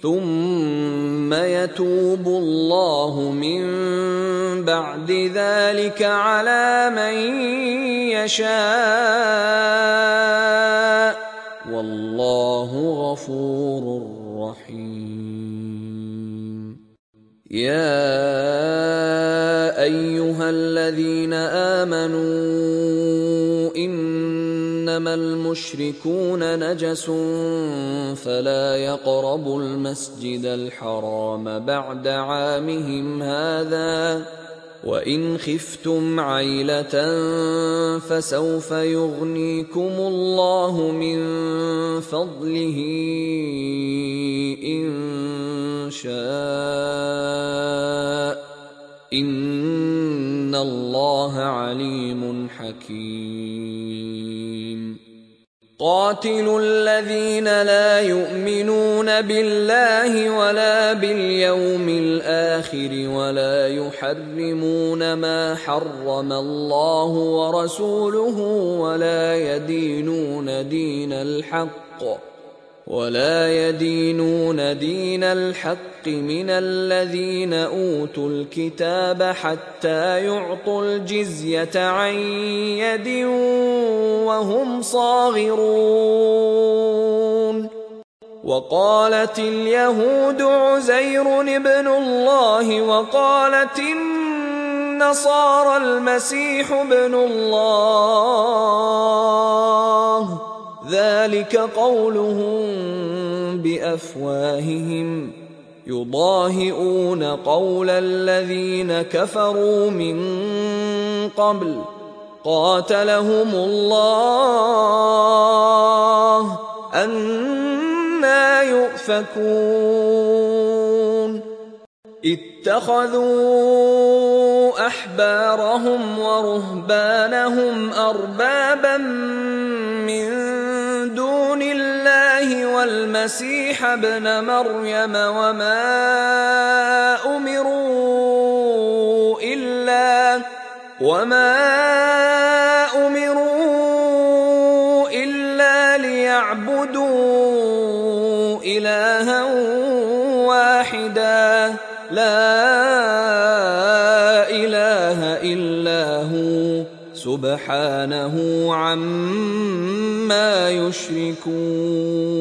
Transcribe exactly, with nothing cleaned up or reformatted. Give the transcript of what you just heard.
ثم يتوب الله من بعد ذلك على من يشاء والله غفور رحيم. يا أيها الذين آمنوا إنما المشركون نجس فلا يقربوا المسجد الحرام بعد عامهم هذا وإن خفتم عيلة فسوف يغنيكم الله من فضله إن شاء إن الله عليم حكيم. قاتلوا الذين لا يؤمنون بالله ولا باليوم الآخر ولا يحرمون ما حرم الله ورسوله ولا يدينون دين الحق ولا يدينون دين الحق من الذين أوتوا الكتاب حتى يعطوا الجزية عن يد وهم صاغرون. وقالت اليهود عزير ابن الله وقالت النصارى المسيح ابن الله ذلك قولهم بأفواههم يضاهئون قول الذين كفروا من قبل قاتلهم الله أنى يؤفكون. اتخذوا أحبارهم ورهبانهم أربابا من دون الله والمسيح ابن مريم وما أمروا إلا وما أمروا إلا ليعبدوا إلها واحدا لا إله إلا هو سبحانه عما يشركون.